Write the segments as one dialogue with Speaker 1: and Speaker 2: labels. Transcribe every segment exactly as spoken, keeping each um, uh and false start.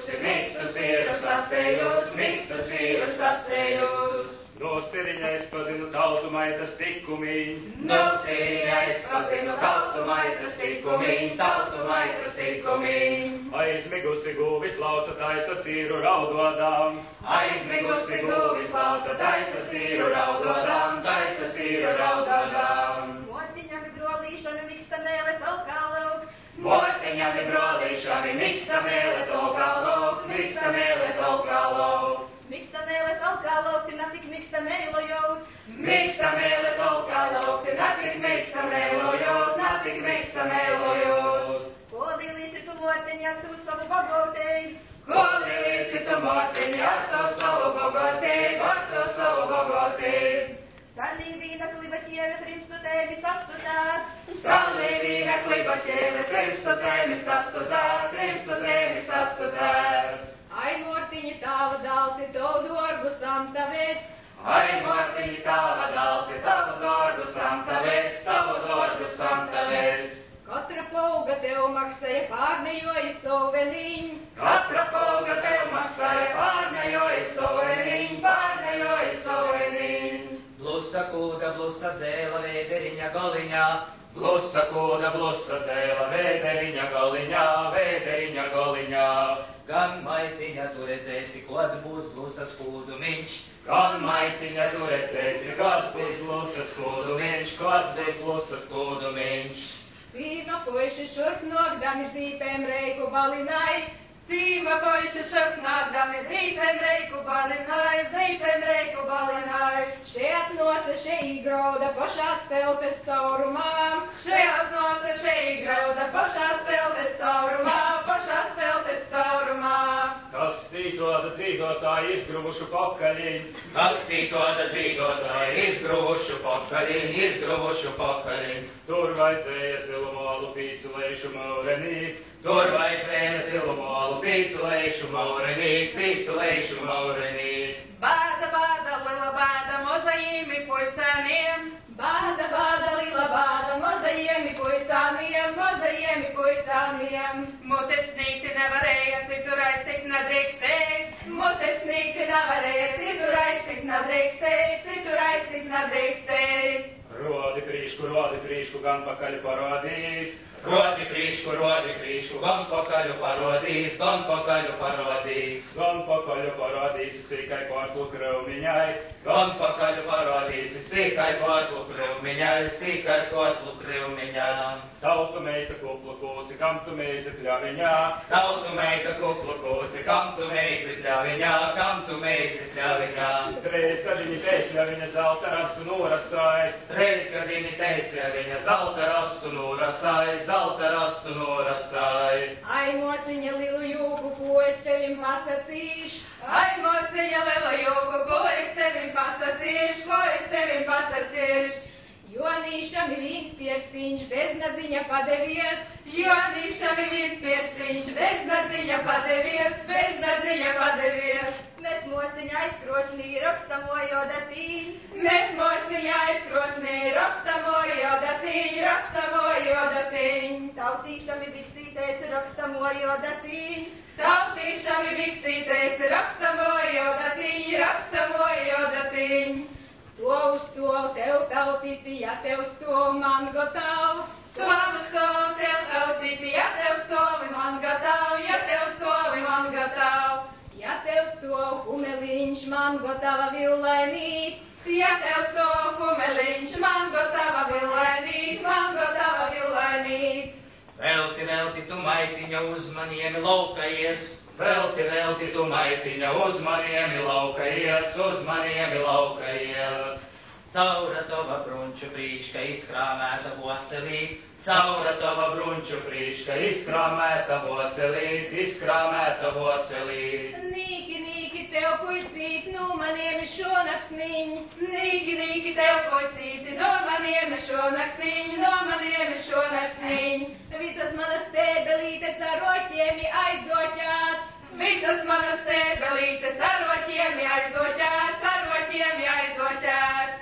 Speaker 1: sasējusi, mikstus īru sasējus, mikstus īru sasējus.
Speaker 2: No Siriņa es pazinu tautu maitas tikumiņ.
Speaker 1: No Siriņa es pazinu tautu maitas tikumiņ, tautu maitas tikumiņ.
Speaker 2: Aizmigusi guvis lauca taisa sīru raudodām.
Speaker 1: Aizmigusi guvis lauca taisa sīru raudodām, taisa sīru raudodām.
Speaker 3: Motiņami brolīšami miksta mēle tolkā lauk.
Speaker 1: Motiņami brolīšami miksta mēle tolkā lauk, miksta mēle tolkā lauk.
Speaker 3: Miksta mēle tolkā lauk, ti natik miksta mēlo jaut.
Speaker 1: Miksta mēle tolkā lauk, ti natik miksta mēlo jaut, natik miksta mēlo jaut.
Speaker 3: Ko līlīsi tu motiņa tu savu bogotei?
Speaker 1: Ko līlīsi tu motiņa tu savu bogotei, var tu savu bogotei.
Speaker 3: Skallī vīna kliba ķieve trimstu tevi sastutāt.
Speaker 1: Skallī vīna kliba ķieve trimstu tevi sastutāt, trimstu tevi sastutāt.
Speaker 3: Ai, mortiņi tāva dalsi tavu dorgu samtavēs.
Speaker 1: Ai, mortiņi tāva dalsi tavu dorgu samtavēs, tavu dorgu samtavēs.
Speaker 3: Katra pauga tev maksāja pārnejoji soveliņ.
Speaker 1: Katra pauga tev maksāja pārnejoji soveliņ, pārnejoji soveliņ.
Speaker 4: Blusa kūda, blusa dzēla, vēderiņa goliņā.
Speaker 2: Blusa kūda, blusa dzēla, vēderiņa goliņā, vēderiņa goliņā.
Speaker 4: Gan maitiņa tu redzēsi, kāds būs blusas kūdumiņš.
Speaker 2: Gan maitiņa tu redzēsi, kāds būs blusas kūdumiņš, kāds būs blusas kūdumiņš.
Speaker 3: Cīma puiši šurp nokdami zīpēm reiku balinai.
Speaker 1: Cīma puiši šurp nokdami zīpēm reiku balinai, zīpēm reiku balinai.
Speaker 3: Še atnoca, še īgrauda pašās peltes caurumā.
Speaker 1: Še atnoca, še īgrauda pašās peltes caurumā, pašās peltes caurumā.
Speaker 2: Kas tītoda dzīvotāji izgruvušu pakaļiņ.
Speaker 4: Kas tītoda dzīvotāji izgruvušu pakaļiņ, izgruvušu pakaļiņ.
Speaker 2: Tur vajadzēja silumolu pīculējušu maurenī.
Speaker 4: Tur vajadzēja silumolu pīculējušu maurenī, pīculējušu maurenī.
Speaker 1: Bāda, bāda, lila bāda, mozaīmi puisāniem.
Speaker 3: Bāda, bāda, lila bāda, mozaīmi puisāniem, mozaīmi puisāniem.
Speaker 1: Mutes sniegti nevarēja, citur aiztikt nedrīkstēja. Mutes sniegti nevarēja, citur aiztikt nedrīkstēja, citur aiztikt nedrīkstēja.
Speaker 2: Rodi prīšku, rodi prīšku, gan pakaļ parodīs.
Speaker 4: Rodi prīšku, rodi prīšku, gan pakaļu parodīs, gan pakaļu parodīs.
Speaker 2: Gan pakaļu parodīs, sīkai pārklu kraumiņai.
Speaker 4: Gan pakaļu parodīs, sīkai pārklu kraumiņai, sīkai pārklu kraumiņai.
Speaker 2: Tautu meita kuplu kūsi, kam tu meizi pļaviņā.
Speaker 4: Tautu meita kuplu kūsi, kam tu meizi pļaviņā, kam tu meizi pļaviņā.
Speaker 2: Treis gadiņi teispļaviņa zelta rasu norasāja.
Speaker 4: Treis gadiņi teispļaviņa zelta rasu norasāja, zelta rasu norasāja.
Speaker 3: Ai, mosiņa lielu jūgu, ko es tevim pasacīšu.
Speaker 1: Ai, mosiņa lielu jūgu, ko es tevim pasacīšu, ko es tevim pasacīšu.
Speaker 3: Jonīšam ir viens pierstiņš, beznadziņa padevies.
Speaker 1: Jonīšam ir viens pierstiņš, beznadziņa padevies, beznadziņa padevies.
Speaker 3: Met mosiņa aizkrosnī, rakstamo jodatīņ.
Speaker 1: Met mosiņa aizkrosnī, rakstamo jodatīņ, rakstamo jodatīņ.
Speaker 3: Tautīšam ir viksītēs, rakstamo jodatīņ.
Speaker 1: Tautīšam ir viksītēs, rakstamo jodatīņ, rakstamo jodatīņ.
Speaker 3: Stovu, stovu, tev tautīti, ja tev stovu man gotavu.
Speaker 1: Stovu, stovu, tev tautīti, ja tev stovi man gotavu, ja tev stovi man gotavu.
Speaker 3: Ja tev stovu kumeliņš man gotava villainīt.
Speaker 1: Ja tev stovu kumeliņš man gotava villainīt, man gotava villainīt.
Speaker 4: Velti, velti, tu maitiņa uzmaniem laukajies. Velti, velti, tu maitiņa uzmaniem laukajies, uzmaniem laukajies. Caura tova brunču prīška izkrāmēta vocelī. Caura tova brunču prīška izkrāmēta vocelī, izkrāmēta vocelī.
Speaker 3: Nīki, nīki, tev puisīt, nu maniem šonaksniņ.
Speaker 1: Nīki, nīki, tev puisīt, nu maniem šonaksniņ, nu maniem šonaksniņ.
Speaker 3: Visas manas tēbelītes ar roķiemi aizoķāts.
Speaker 1: Visas manas tēbelītes ar roķiemi aizoķāts, ar roķiemi aizoķāts.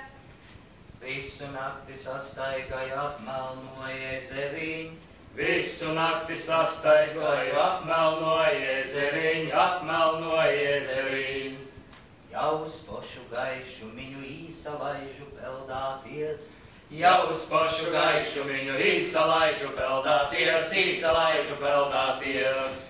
Speaker 4: Visu nakti sastaigāju apmelno ezeriņ.
Speaker 2: Visu nakti sastaigāju apmelno ezeriņ, apmelnojies devī.
Speaker 5: Jau uz pošu gaišu miņu īsa laižu peldāties.
Speaker 2: Jau uz pašu gaišu viņu īsa laižu peldāties, īsa laižu peldāties.